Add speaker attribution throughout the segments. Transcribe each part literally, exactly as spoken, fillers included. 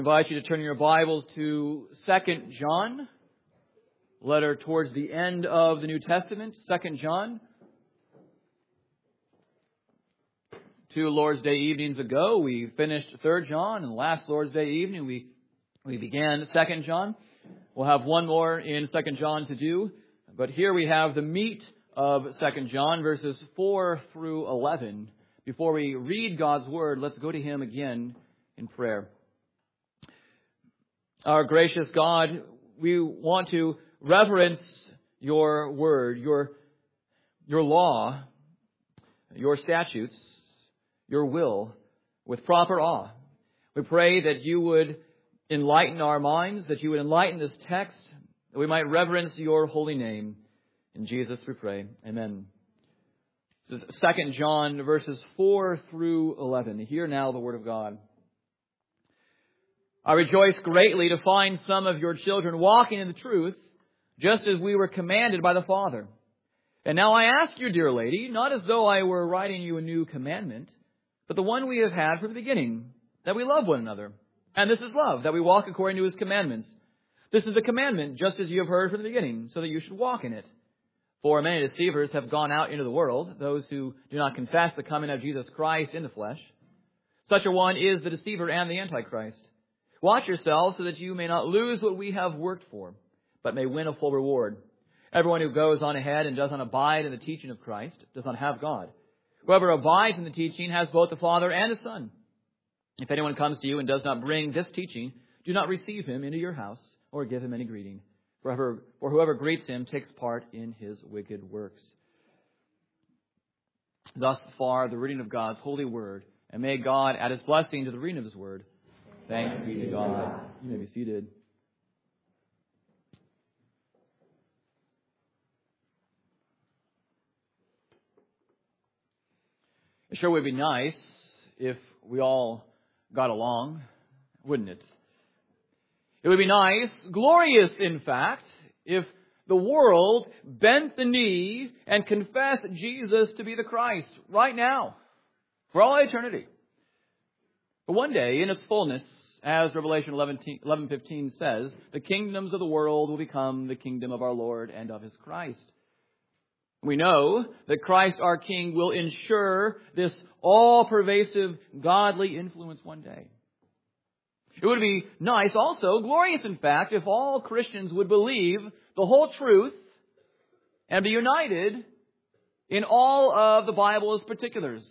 Speaker 1: I invite you to turn your Bibles to Second John, letter towards the end of the New Testament, Second John. Two Lord's Day evenings ago, we finished Third John, and last Lord's Day evening, we, we began Second John. We'll have one more in Second John to do, but here we have the meat of Second John, verses four through eleven. Before we read God's Word, let's go to Him again in prayer. Our gracious God, we want to reverence your word, your, your law, your statutes, your will with proper awe. We pray that you would enlighten our minds, that you would enlighten this text, that we might reverence your holy name. In Jesus we pray. Amen. This is Second John verses four through eleven. Hear now the word of God. I rejoice greatly to find some of your children walking in the truth, just as we were commanded by the Father. And now I ask you, dear lady, not as though I were writing you a new commandment, but the one we have had from the beginning, that we love one another. And this is love, that we walk according to His commandments. This is the commandment, just as you have heard from the beginning, so that you should walk in it. For many deceivers have gone out into the world, those who do not confess the coming of Jesus Christ in the flesh. Such a one is the deceiver and the Antichrist. Watch yourselves so that you may not lose what we have worked for, but may win a full reward. Everyone who goes on ahead and does not abide in the teaching of Christ does not have God. Whoever abides in the teaching has both the Father and the Son. If anyone comes to you and does not bring this teaching, do not receive him into your house or give him any greeting. For whoever, for whoever greets him takes part in his wicked works. Thus far, the reading of God's holy word, and may God add His blessing to the reading of His word. Thanks be to God. You may be seated. It sure would be nice if we all got along, wouldn't it? It would be nice, glorious in fact, if the world bent the knee and confessed Jesus to be the Christ right now, for all eternity. But one day, in its fullness, as Revelation eleven fifteen says, the kingdoms of the world will become the kingdom of our Lord and of His Christ. We know that Christ our King will ensure this all-pervasive godly influence one day. It would be nice also, glorious in fact, if all Christians would believe the whole truth and be united in all of the Bible's particulars.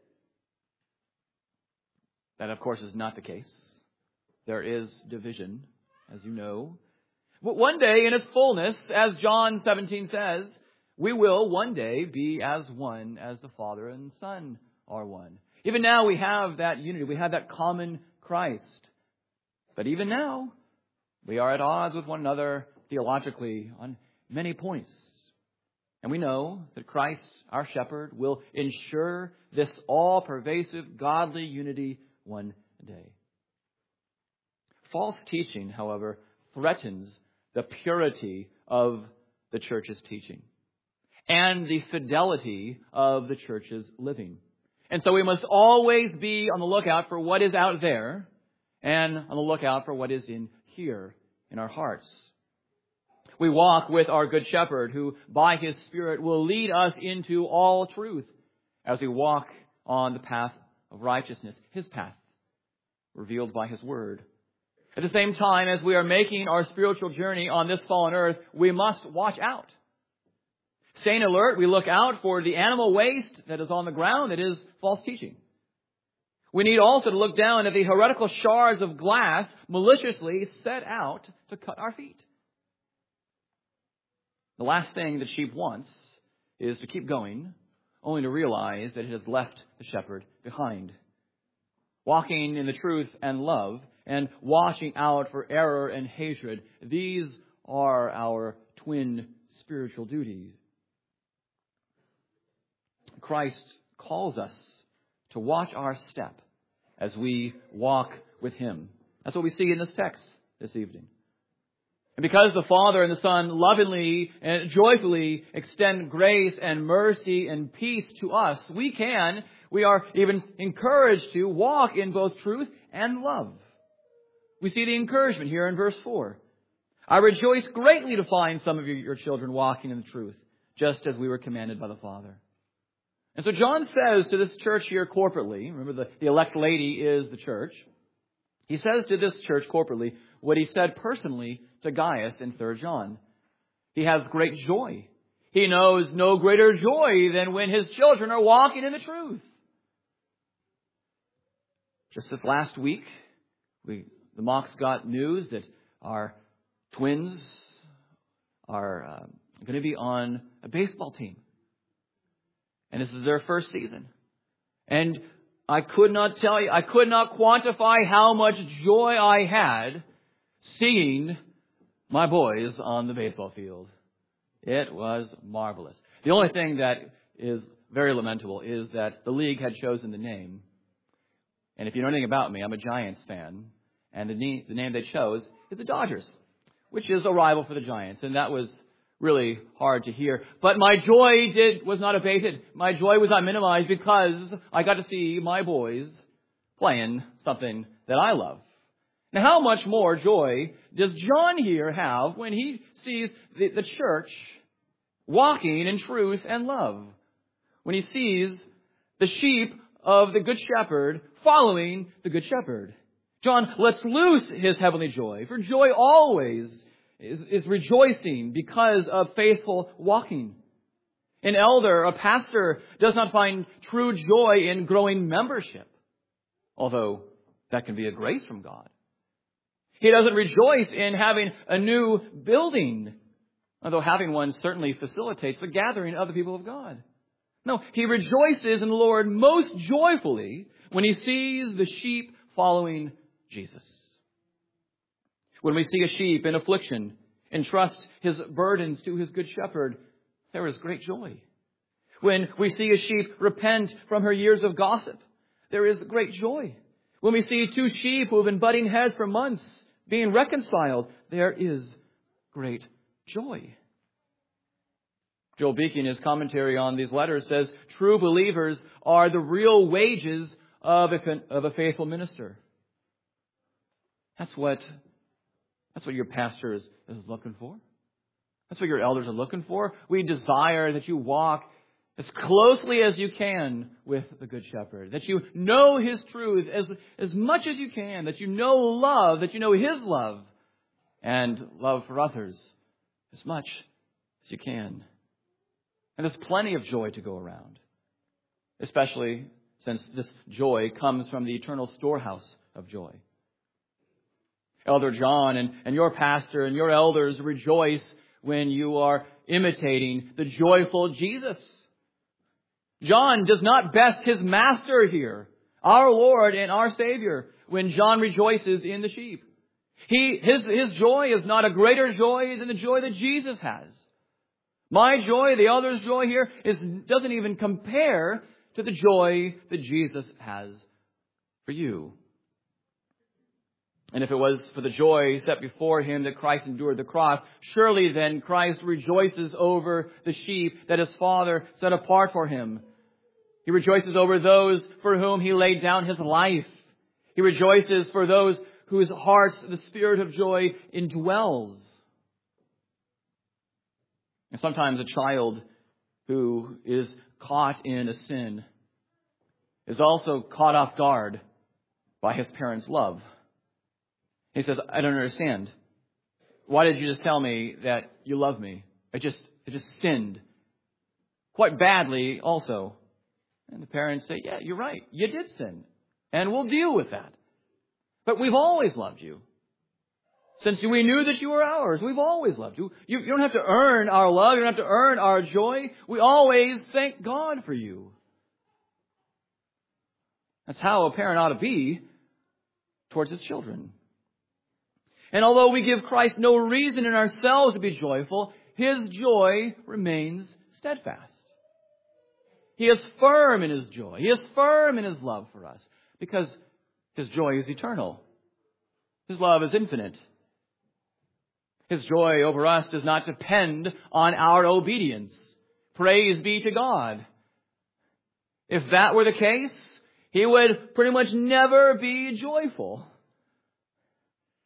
Speaker 1: That, of course, is not the case. There is division, as you know. But one day, in its fullness, as John seventeen says, we will one day be as one as the Father and Son are one. Even now we have that unity. We have that common Christ. But even now, we are at odds with one another theologically on many points. And we know that Christ, our shepherd, will ensure this all-pervasive godly unity one day. False teaching, however, threatens the purity of the church's teaching and the fidelity of the church's living. And so we must always be on the lookout for what is out there and on the lookout for what is in here in our hearts. We walk with our good shepherd who by His Spirit will lead us into all truth as we walk on the path of righteousness, His path, revealed by His word. At the same time, as we are making our spiritual journey on this fallen earth, we must watch out. Staying alert, we look out for the animal waste that is on the ground that is false teaching. We need also to look down at the heretical shards of glass maliciously set out to cut our feet. The last thing that sheep wants is to keep going, only to realize that it has left the shepherd behind. Walking in the truth and love, and watching out for error and hatred, these are our twin spiritual duties. Christ calls us to watch our step as we walk with Him. That's what we see in this text this evening. And because the Father and the Son lovingly and joyfully extend grace and mercy and peace to us, we can, we are even encouraged to walk in both truth and love. We see the encouragement here in verse four. I rejoice greatly to find some of your, your children walking in the truth, just as we were commanded by the Father. And so John says to this church here corporately, remember the, the elect lady is the church. He says to this church corporately what he said personally to Gaius in Third John. He has great joy. He knows no greater joy than when his children are walking in the truth. Just this last week, we, the Mocs got news that our twins are uh, going to be on a baseball team. And this is their first season. And I could not tell you, I could not quantify how much joy I had seeing my boys on the baseball field. It was marvelous. The only thing that is very lamentable is that the league had chosen the name. And if you know anything about me, I'm a Giants fan. And the name, the name they chose is the Dodgers, which is a rival for the Giants. And that was really hard to hear. But my joy did was not abated. My joy was not minimized because I got to see my boys playing something that I love. Now, how much more joy does John here have when he sees the, the church walking in truth and love? When he sees the sheep of the Good Shepherd following the Good Shepherd. John lets loose his heavenly joy, for joy always is, is rejoicing because of faithful walking. An elder, a pastor, does not find true joy in growing membership, although that can be a grace from God. He doesn't rejoice in having a new building, although having one certainly facilitates the gathering of the people of God. No, he rejoices in the Lord most joyfully when he sees the sheep following Jesus. When we see a sheep in affliction and trust his burdens to his good shepherd, there is great joy. When we see a sheep repent from her years of gossip, there is great joy. When we see two sheep who have been butting heads for months being reconciled, there is great joy. Joel Beeke, in his commentary on these letters, says, true believers are the real wages of a, of a faithful minister. That's what, that's what your pastor is, is looking for. That's what your elders are looking for. We desire that you walk as closely as you can with the Good Shepherd, that you know his truth as, as much as you can, that you know love, that you know his love, and love for others as much as you can. And there's plenty of joy to go around, especially since this joy comes from the eternal storehouse of joy. Elder John and, and your pastor and your elders rejoice when you are imitating the joyful Jesus. John does not best his master here, our Lord and our Savior, when John rejoices in the sheep. He, his, his joy is not a greater joy than the joy that Jesus has. My joy, the elder's joy here, is doesn't even compare to the joy that Jesus has for you. And if it was for the joy set before him that Christ endured the cross, surely then Christ rejoices over the sheep that his Father set apart for him. He rejoices over those for whom he laid down his life. He rejoices for those whose hearts the Spirit of joy indwells. And sometimes a child who is caught in a sin is also caught off guard by his parents' love. He says, I don't understand. Why did you just tell me that you love me? I just, I just sinned. Quite badly also. And the parents say, yeah, you're right. You did sin. And we'll deal with that. But we've always loved you. Since we knew that you were ours, we've always loved you. You, you don't have to earn our love. You don't have to earn our joy. We always thank God for you. That's how a parent ought to be towards his children. And although we give Christ no reason in ourselves to be joyful, his joy remains steadfast. He is firm in his joy. He is firm in his love for us because his joy is eternal. His love is infinite. His joy over us does not depend on our obedience. Praise be to God. If that were the case, he would pretty much never be joyful.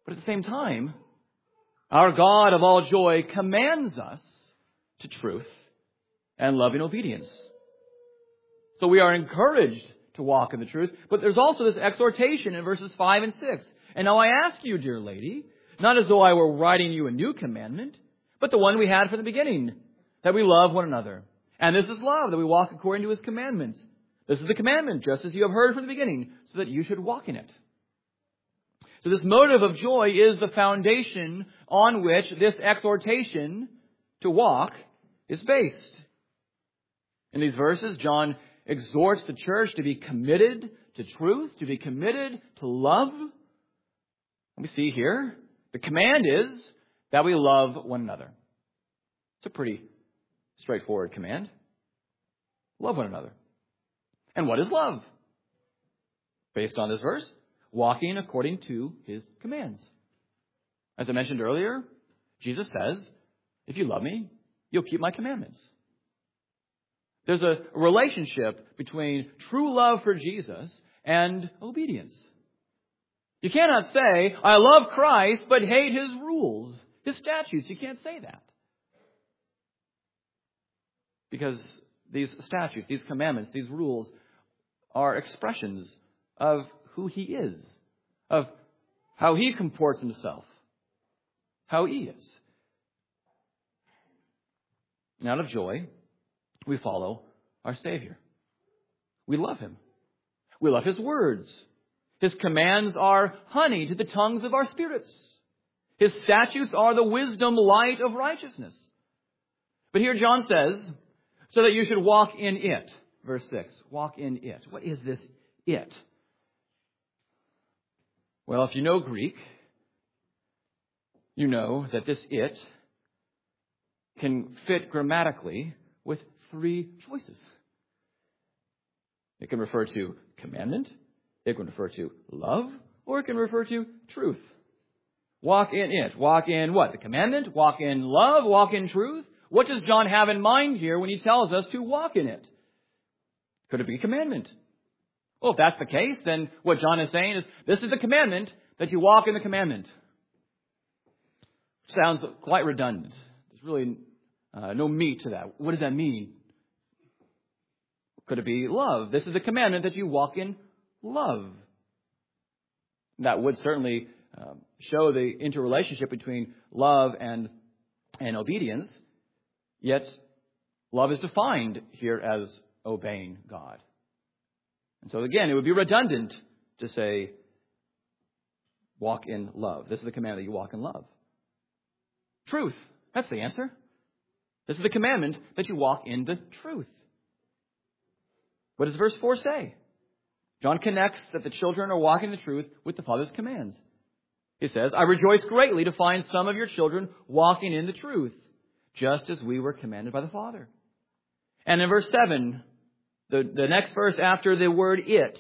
Speaker 1: But at the same time, our God of all joy commands us to truth and loving obedience. So we are encouraged to walk in the truth, but there's also this exhortation in verses five and six. And now I ask you, dear lady, not as though I were writing you a new commandment, but the one we had from the beginning, that we love one another. And this is love, that we walk according to His commandments. This is the commandment, just as you have heard from the beginning, so that you should walk in it. So this motive of joy is the foundation on which this exhortation to walk is based. In these verses, John exhorts the church to be committed to truth, to be committed to love. We see here, the command is that we love one another. It's a pretty straightforward command. Love one another. And what is love? Based on this verse, walking according to His commands. As I mentioned earlier, Jesus says, if you love me, you'll keep my commandments. There's a relationship between true love for Jesus and obedience. You cannot say, I love Christ, but hate His rules, His statutes. You can't say that. Because these statutes, these commandments, these rules are expressions of who He is, of how He comports Himself, how He is. And out of joy, we follow our Savior. We love Him. We love His words. His commands are honey to the tongues of our spirits. His statutes are the wisdom light of righteousness. But here John says, so that you should walk in it. Verse six, walk in it. What is this it? Well, if you know Greek, you know that this it can fit grammatically with three choices. It can refer to commandment, it can refer to love, or it can refer to truth. Walk in it. Walk in what? The commandment? Walk in love? Walk in truth? What does John have in mind here when he tells us to walk in it? Could it be commandment? Well, if that's the case, then what John is saying is, this is the commandment, that you walk in the commandment. Sounds quite redundant. There's really uh, no meat to that. What does that mean? Could it be love? This is the commandment that you walk in love. That would certainly uh, show the interrelationship between love and, and obedience. Yet, love is defined here as obeying God. And so again, it would be redundant to say, walk in love. This is the command that you walk in love. Truth. That's the answer. This is the commandment that you walk in the truth. What does verse four say? John connects that the children are walking the truth with the Father's commands. He says, I rejoice greatly to find some of your children walking in the truth, just as we were commanded by the Father. And in verse seven, the, the next verse after the word it,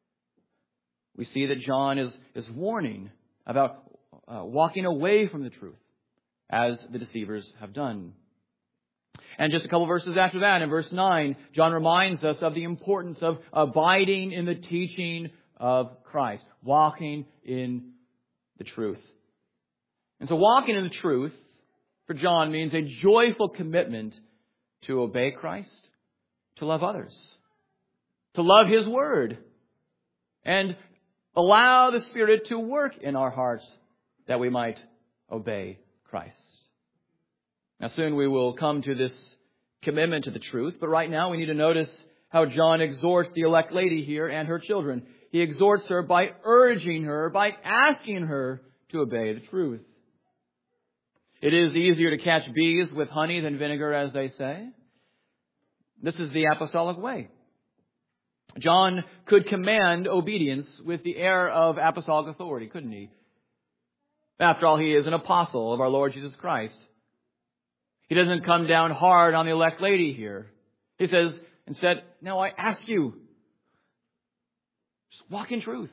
Speaker 1: we see that John is, is warning about uh, walking away from the truth, as the deceivers have done. And just a couple verses after that, in verse nine, John reminds us of the importance of abiding in the teaching of Christ, walking in the truth. And so walking in the truth, for John, means a joyful commitment to obey Christ, to love others, to love His Word, and allow the Spirit to work in our hearts that we might obey Christ. Now soon we will come to this commitment to the truth, but right now we need to notice how John exhorts the elect lady here and her children. He exhorts her by urging her, by asking her to obey the truth. It is easier to catch bees with honey than vinegar, as they say. This is the apostolic way. John could command obedience with the air of apostolic authority, couldn't he? After all, he is an apostle of our Lord Jesus Christ. He doesn't come down hard on the elect lady here. He says, instead, now I ask you, just walk in truth.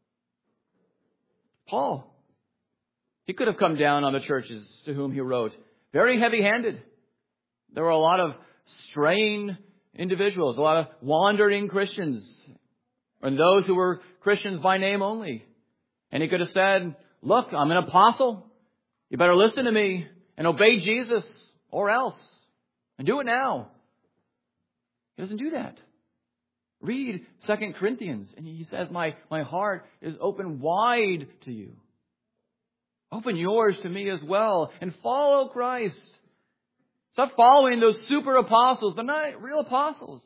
Speaker 1: Paul, he could have come down on the churches to whom he wrote, very heavy-handed. There were a lot of straying individuals, a lot of wandering Christians, and those who were Christians by name only. And he could have said, look, I'm an apostle. You better listen to me and obey Jesus or else. And do it now. He doesn't do that. Read Second Corinthians, and he says, my, my heart is open wide to you. Open yours to me as well, and follow Christ. Stop following those super apostles. They're not real apostles.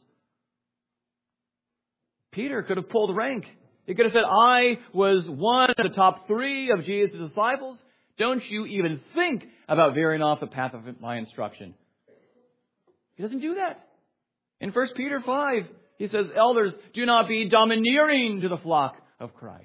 Speaker 1: Peter could have pulled rank. He could have said, I was one of the top three of Jesus' disciples. Don't you even think about veering off the path of my instruction. He doesn't do that. In First Peter five, he says, elders, do not be domineering to the flock of Christ.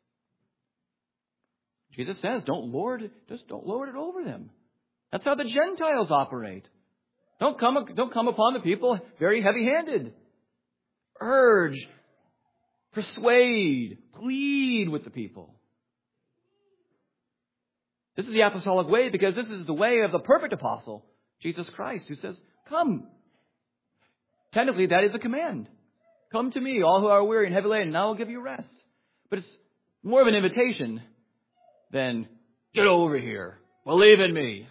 Speaker 1: Jesus says, don't lord it, just don't lord it over them. That's how the Gentiles operate. Don't come, don't come upon the people very heavy-handed. Urge, persuade, plead with the people. This is the apostolic way because this is the way of the perfect apostle, Jesus Christ, who says, come. Technically, that is a command. Come to me, all who are weary and heavy laden, and I will give you rest. But it's more of an invitation than, get over here, believe in me.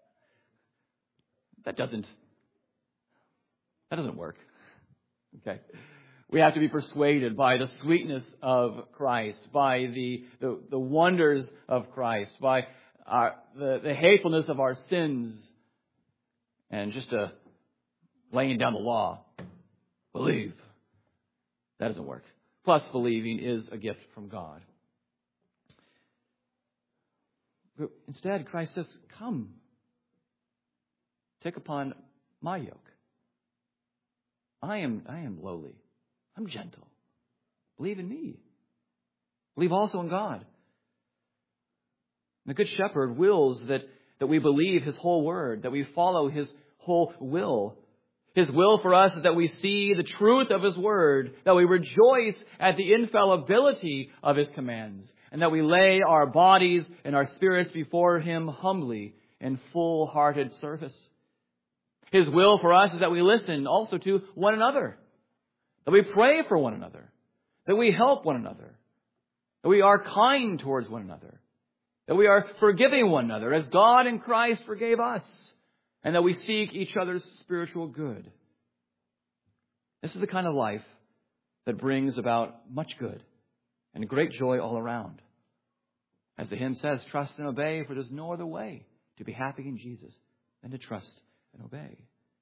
Speaker 1: That doesn't, that doesn't work. Okay. We have to be persuaded by the sweetness of Christ, by the, the, the wonders of Christ, by our, the, the hatefulness of our sins, and just a laying down the law. Believe. That doesn't work. Plus, believing is a gift from God. Instead, Christ says, come. Take upon my yoke. I am, I am lowly. I'm gentle. Believe in me. Believe also in God. The Good Shepherd wills that, that we believe His whole word, that we follow His whole will. His will for us is that we see the truth of His word, that we rejoice at the infallibility of His commands, and that we lay our bodies and our spirits before Him humbly in full-hearted service. His will for us is that we listen also to one another, that we pray for one another, that we help one another, that we are kind towards one another, that we are forgiving one another as God in Christ forgave us, and that we seek each other's spiritual good. This is the kind of life that brings about much good and great joy all around. As the hymn says, trust and obey, for there's no other way to be happy in Jesus than to trust and obey.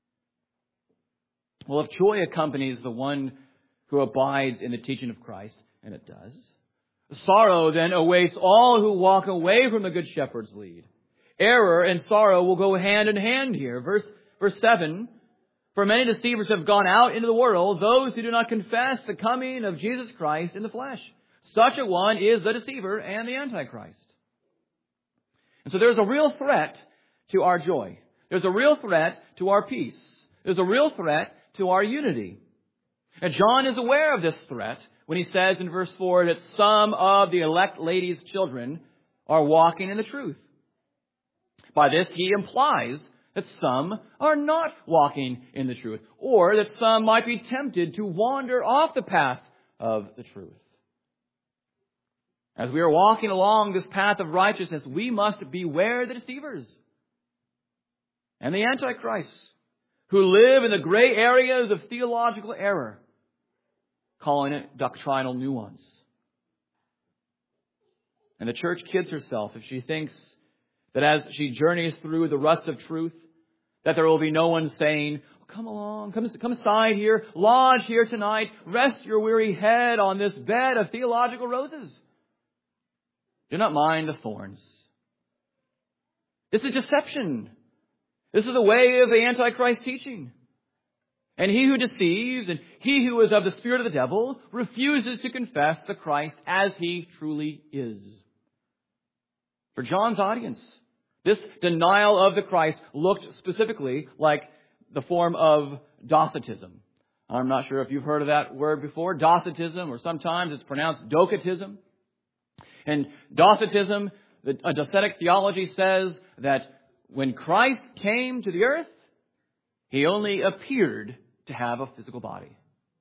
Speaker 1: Well, if joy accompanies the one who abides in the teaching of Christ, and it does, sorrow then awaits all who walk away from the Good Shepherd's lead. Error and sorrow will go hand in hand here. Verse, verse seven, for many deceivers have gone out into the world, those who do not confess the coming of Jesus Christ in the flesh. Such a one is the deceiver and the Antichrist. And so there's a real threat to our joy. There's a real threat to our peace. There's a real threat to our unity. And John is aware of this threat when he says in verse four that some of the elect lady's children are walking in the truth. By this, he implies that some are not walking in the truth, or that some might be tempted to wander off the path of the truth. As we are walking along this path of righteousness, we must beware the deceivers and the Antichrists who live in the gray areas of theological error, calling it doctrinal nuance. And the church kids herself if she thinks that as she journeys through the ruts of truth, that there will be no one saying, oh, come along, come, come aside here, lodge here tonight, rest your weary head on this bed of theological roses. Do not mind the thorns. This is deception. This is the way of the Antichrist teaching. And he who deceives and he who is of the spirit of the devil refuses to confess the Christ as he truly is. For John's audience, this denial of the Christ looked specifically like the form of Docetism. I'm not sure if you've heard of that word before, Docetism, or sometimes it's pronounced Docetism. And Docetism, a Docetic theology says that when Christ came to the earth, He only appeared to have a physical body.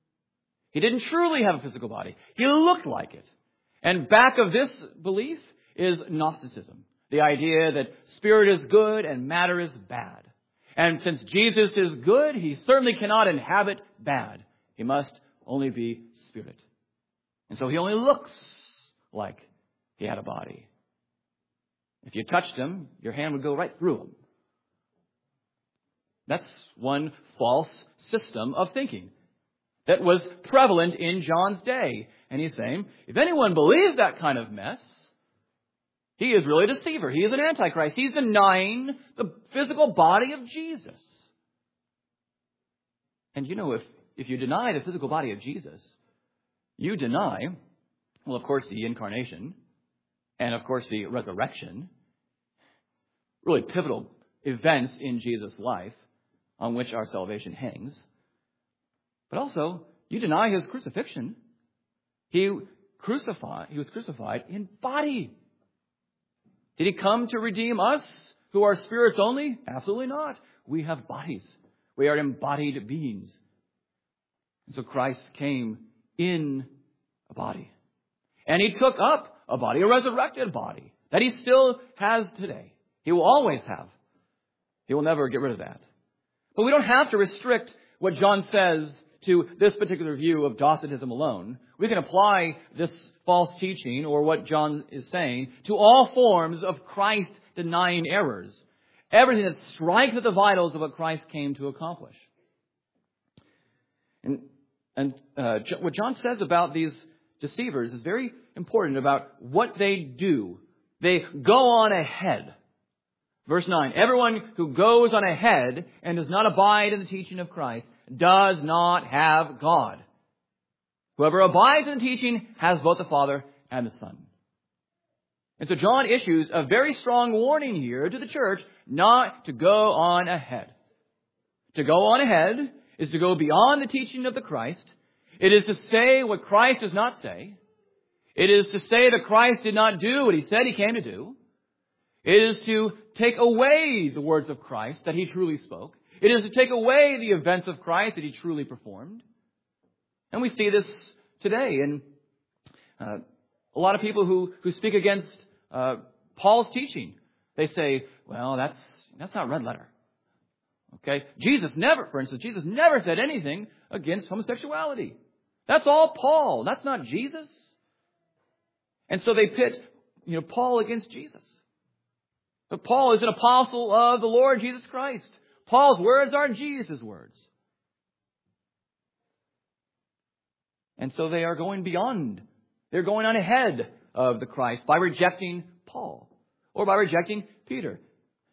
Speaker 1: He didn't truly have a physical body. He looked like it. And back of this belief is Gnosticism. The idea that spirit is good and matter is bad. And since Jesus is good, he certainly cannot inhabit bad. He must only be spirit. And so he only looks like he had a body. If you touched him, your hand would go right through him. That's one false system of thinking that was prevalent in John's day. And he's saying, if anyone believes that kind of mess, he is really a deceiver. He is an antichrist. He's denying the physical body of Jesus. And you know, if, if you deny the physical body of Jesus, you deny, well, of course, the incarnation, and of course, the resurrection, really pivotal events in Jesus' life on which our salvation hangs. But also, you deny his crucifixion. He crucified, he was crucified in body. Did he come to redeem us who are spirits only? Absolutely not. We have bodies. We are embodied beings. And so Christ came in a body. And he took up a body, a resurrected body, that he still has today. He will always have. He will never get rid of that. But we don't have to restrict what John says to this particular view of Docetism alone. We can apply this false teaching, or what John is saying, to all forms of Christ-denying errors. Everything that strikes at the vitals of what Christ came to accomplish. And, and uh, what John says about these deceivers is very important about what they do. They go on ahead. Verse nine, everyone who goes on ahead and does not abide in the teaching of Christ does not have God. Whoever abides in the teaching has both the Father and the Son. And so John issues a very strong warning here to the church not to go on ahead. To go on ahead is to go beyond the teaching of the Christ. It is to say what Christ does not say. It is to say that Christ did not do what he said he came to do. It is to take away the words of Christ that he truly spoke. It is to take away the events of Christ that he truly performed. And we see this today. And uh, a lot of people who, who speak against uh, Paul's teaching, they say, well, that's that's not red letter. Okay? Jesus never, for instance, Jesus never said anything against homosexuality. That's all Paul. That's not Jesus. And so they pit, you know, Paul against Jesus. But Paul is an apostle of the Lord Jesus Christ. Paul's words are Jesus' words. And so they are going beyond. They're going on ahead of the Christ by rejecting Paul or by rejecting Peter.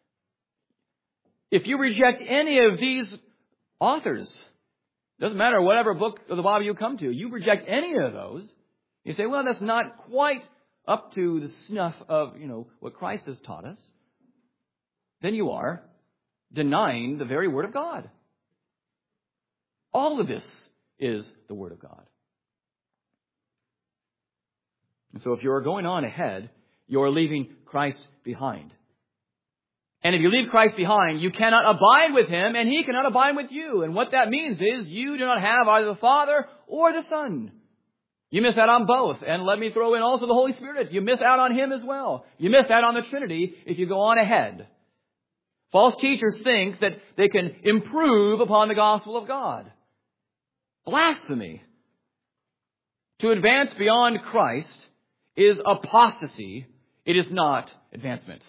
Speaker 1: If you reject any of these authors, doesn't matter whatever book of the Bible you come to, you reject any of those, you say, well, that's not quite up to the snuff of, you know, what Christ has taught us. Then you are denying the very Word of God. All of this is the Word of God. And so if you're going on ahead, you're leaving Christ behind. And if you leave Christ behind, you cannot abide with him, and he cannot abide with you. And what that means is you do not have either the Father or the Son. You miss out on both. And let me throw in also the Holy Spirit. You miss out on him as well. You miss out on the Trinity if you go on ahead. False teachers think that they can improve upon the gospel of God. Blasphemy. To advance beyond Christ is apostasy. It is not advancement.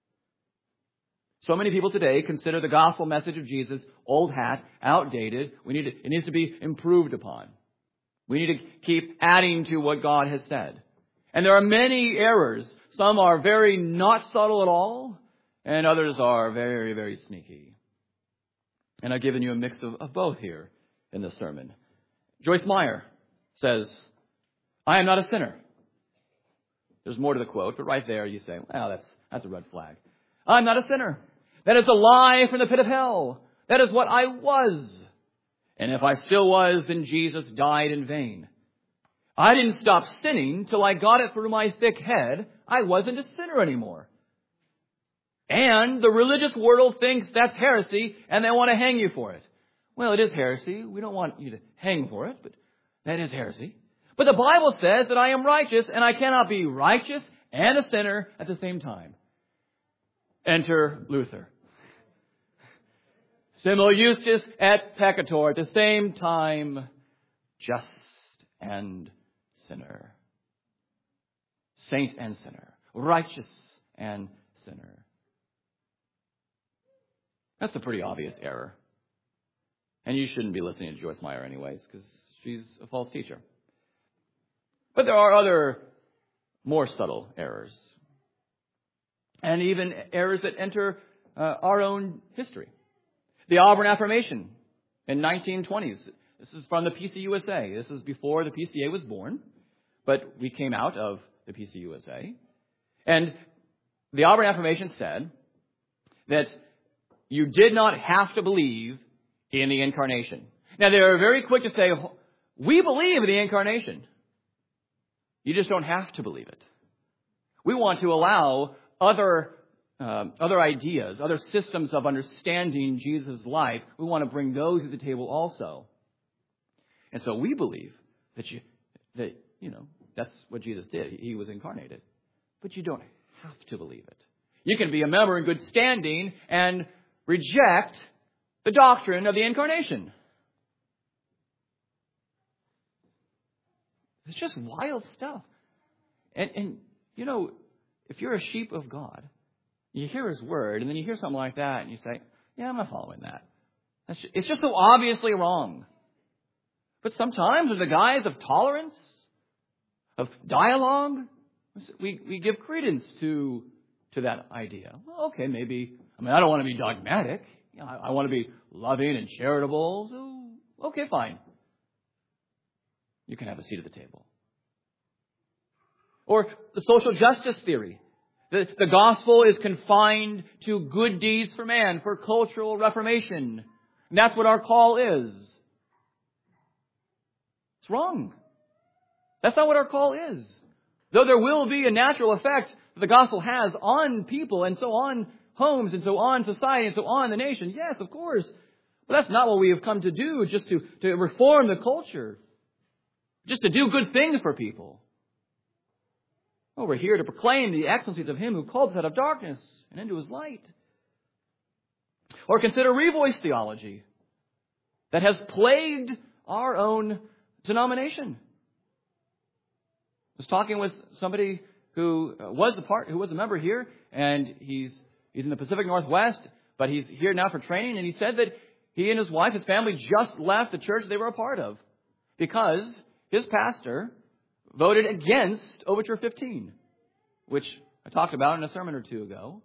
Speaker 1: So many people today consider the gospel message of Jesus old hat, outdated. We need to, it needs to be improved upon. We need to keep adding to what God has said. And there are many errors. Some are very not subtle at all, and others are very, very sneaky. And I've given you a mix of, of both here in this sermon. Joyce Meyer says, I am not a sinner. There's more to the quote, but right there you say, well, that's, that's a red flag. I'm not a sinner. That is a lie from the pit of hell. That is what I was. And if I still was, then Jesus died in vain. I didn't stop sinning till I got it through my thick head. I wasn't a sinner anymore. And the religious world thinks that's heresy, and they want to hang you for it. Well, it is heresy. We don't want you to hang for it, but that is heresy. But the Bible says that I am righteous, and I cannot be righteous and a sinner at the same time. Enter Luther. Simul justus et peccator, at the same time, just and sinner. Saint and sinner. Righteous and sinner. That's a pretty obvious error. And you shouldn't be listening to Joyce Meyer anyways, because she's a false teacher. But there are other more subtle errors. And even errors that enter uh, our own history. The Auburn Affirmation in nineteen twenties. This is from the P C U S A. This was before the P C A was born, but we came out of the P C U S A. And the Auburn Affirmation said that you did not have to believe in the Incarnation. Now, they are very quick to say, we believe in the Incarnation. You just don't have to believe it. We want to allow other um, other ideas, other systems of understanding Jesus' life. We want to bring those to the table also. And so we believe that you that you know that's what Jesus did. He was incarnated, but you don't have to believe it. You can be a member in good standing and reject the doctrine of the Incarnation. It's just wild stuff. And, and, you know, if you're a sheep of God, you hear His word, and then you hear something like that, and you say, yeah, I'm not following that. That's just, it's just so obviously wrong. But sometimes, with the guise of tolerance, of dialogue, we, we give credence to, to that idea. Well, okay, maybe, I mean, I don't want to be dogmatic. You know, I, I want to be loving and charitable. So, okay, fine. You can have a seat at the table. Or the social justice theory. The, the gospel is confined to good deeds for man, for cultural reformation. And that's what our call is. It's wrong. That's not what our call is. Though there will be a natural effect that the gospel has on people and so on homes and so on society and so on the nation. Yes, of course. But that's not what we have come to do, just to, to reform the culture. Just to do good things for people. Oh, we're here to proclaim the excellencies of Him who called us out of darkness and into His light. Or consider revoice theology that has plagued our own denomination. I was talking with somebody who was a part, who was a member here, and he's he's in the Pacific Northwest, but he's here now for training, and he said that he and his wife, his family, just left the church they were a part of because his pastor voted against Overture fifteen, which I talked about in a sermon or two ago.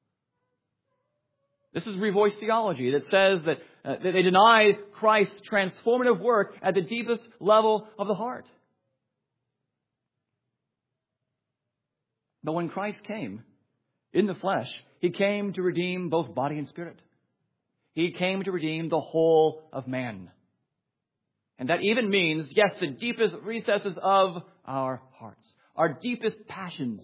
Speaker 1: This is revoice theology that says that, uh, that they deny Christ's transformative work at the deepest level of the heart. But when Christ came in the flesh, He came to redeem both body and spirit. He came to redeem the whole of man. And that even means, yes, the deepest recesses of our hearts, our deepest passions.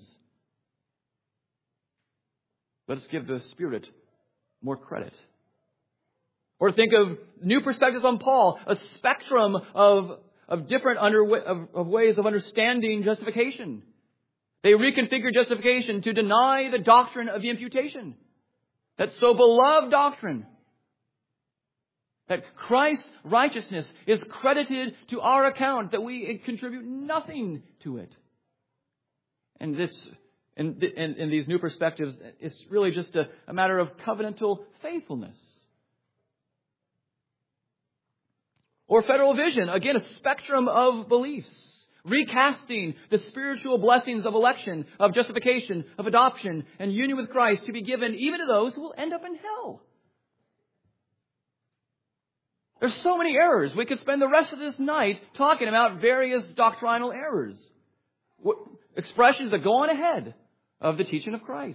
Speaker 1: Let us give the Spirit more credit. Or think of new perspectives on Paul, a spectrum of, of different under, of, of ways of understanding justification. They reconfigure justification to deny the doctrine of the imputation. That so beloved doctrine. That Christ's righteousness is credited to our account, that we contribute nothing to it. And this, in, in, in these new perspectives, it's really just a, a matter of covenantal faithfulness. Or federal vision, again, a spectrum of beliefs. Recasting the spiritual blessings of election, of justification, of adoption, and union with Christ to be given even to those who will end up in hell. There's so many errors. We could spend the rest of this night talking about various doctrinal errors. Expressions that go on ahead of the teaching of Christ.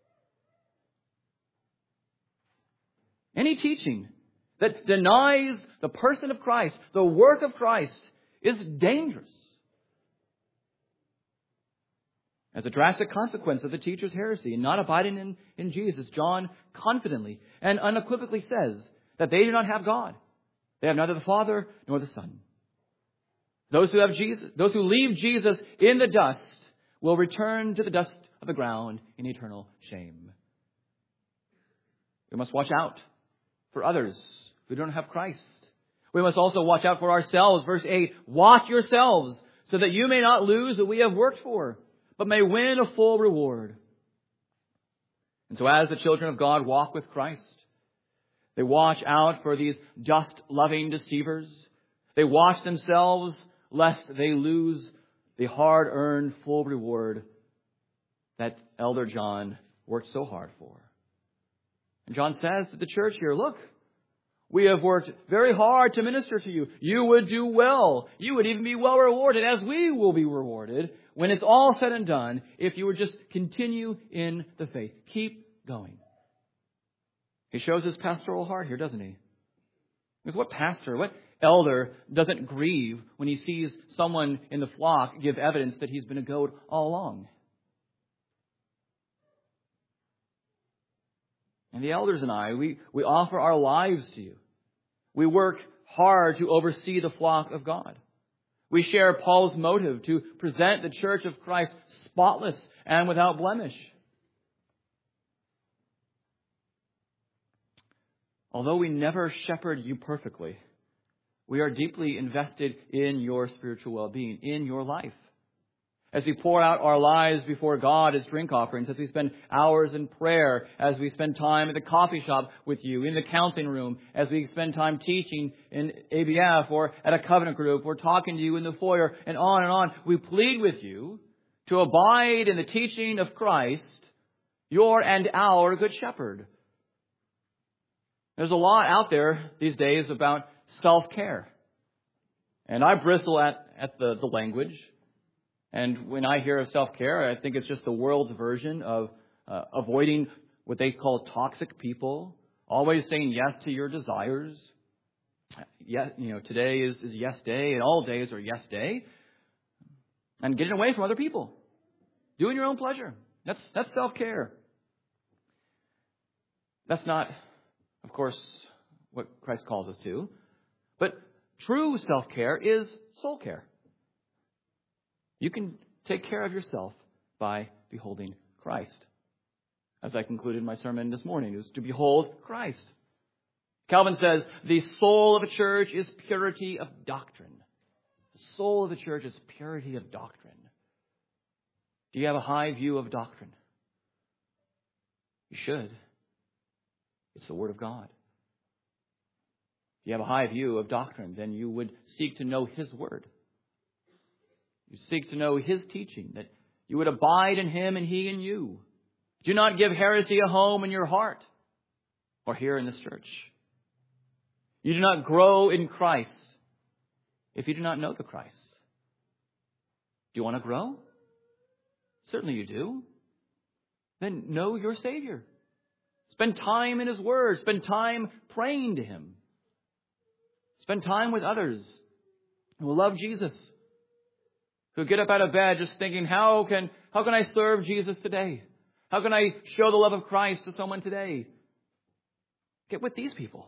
Speaker 1: Any teaching that denies the person of Christ, the work of Christ, is dangerous. As a drastic consequence of the teacher's heresy and not abiding in, in Jesus, John confidently and unequivocally says that they do not have God. They have neither the Father nor the Son. Those who have Jesus, those who leave Jesus in the dust will return to the dust of the ground in eternal shame. We must watch out for others who don't have Christ. We must also watch out for ourselves. Verse eight, watch yourselves so that you may not lose what we have worked for, but may win a full reward. And so as the children of God walk with Christ, they watch out for these just-loving deceivers. They watch themselves lest they lose the hard-earned full reward that Elder John worked so hard for. And John says to the church here, look, we have worked very hard to minister to you. You would do well. You would even be well rewarded, as we will be rewarded when it's all said and done, if you would just continue in the faith. Keep going. He shows his pastoral heart here, doesn't he? Because what pastor, what elder doesn't grieve when he sees someone in the flock give evidence that he's been a goat all along? And the elders and I, we, we offer our lives to you. We work hard to oversee the flock of God. We share Paul's motive to present the church of Christ spotless and without blemish. Although we never shepherd you perfectly, we are deeply invested in your spiritual well-being, in your life. As we pour out our lives before God as drink offerings, as we spend hours in prayer, as we spend time at the coffee shop with you, in the counseling room, as we spend time teaching in A B F or at a covenant group, or talking to you in the foyer, and on and on, we plead with you to abide in the teaching of Christ, your and our good shepherd. There's a lot out there these days about self-care. And I bristle at, at the, the language. And when I hear of self-care, I think it's just the world's version of uh, avoiding what they call toxic people, always saying yes to your desires. Yeah, you know, today is, is yes day, and all days are yes day. And getting away from other people. Doing your own pleasure. That's, that's self-care. That's not, of course, what Christ calls us to. But true self-care is soul care. You can take care of yourself by beholding Christ. As I concluded my sermon this morning, it was to behold Christ. Calvin says, the soul of a church is purity of doctrine. The soul of the church is purity of doctrine. Do you have a high view of doctrine? You should. It's the Word of God. If you have a high view of doctrine, then you would seek to know His Word. You seek to know His teaching, that you would abide in Him and He in you. Do not give heresy a home in your heart or here in this church. You do not grow in Christ if you do not know the Christ. Do you want to grow? Certainly you do. Then know your Savior. Spend time in His Word. Spend time praying to Him. Spend time with others who will love Jesus. Who get up out of bed just thinking, how can, how can I serve Jesus today? How can I show the love of Christ to someone today? Get with these people.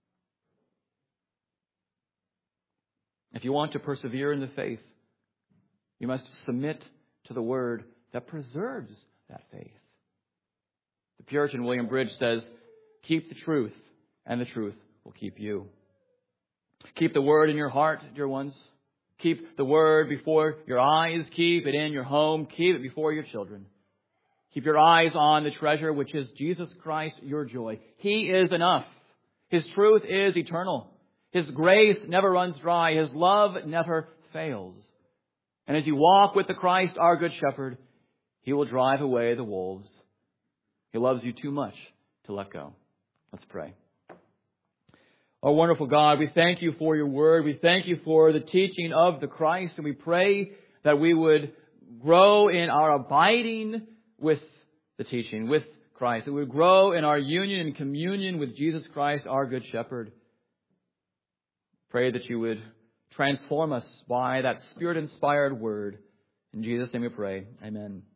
Speaker 1: If you want to persevere in the faith, you must submit to the Word that preserves that faith. The Puritan William Bridge says, keep the truth, and the truth will keep you. Keep the Word in your heart, dear ones. Keep the Word before your eyes. Keep it in your home. Keep it before your children. Keep your eyes on the treasure, which is Jesus Christ, your joy. He is enough. His truth is eternal. His grace never runs dry. His love never fails. And as you walk with the Christ, our good shepherd, He will drive away the wolves. He loves you too much to let go. Let's pray. Our wonderful God, we thank you for your word. We thank you for the teaching of the Christ. And we pray that we would grow in our abiding with the teaching, with Christ. That we would grow in our union and communion with Jesus Christ, our good shepherd. Pray that you would transform us by that Spirit-inspired word. In Jesus' name we pray. Amen.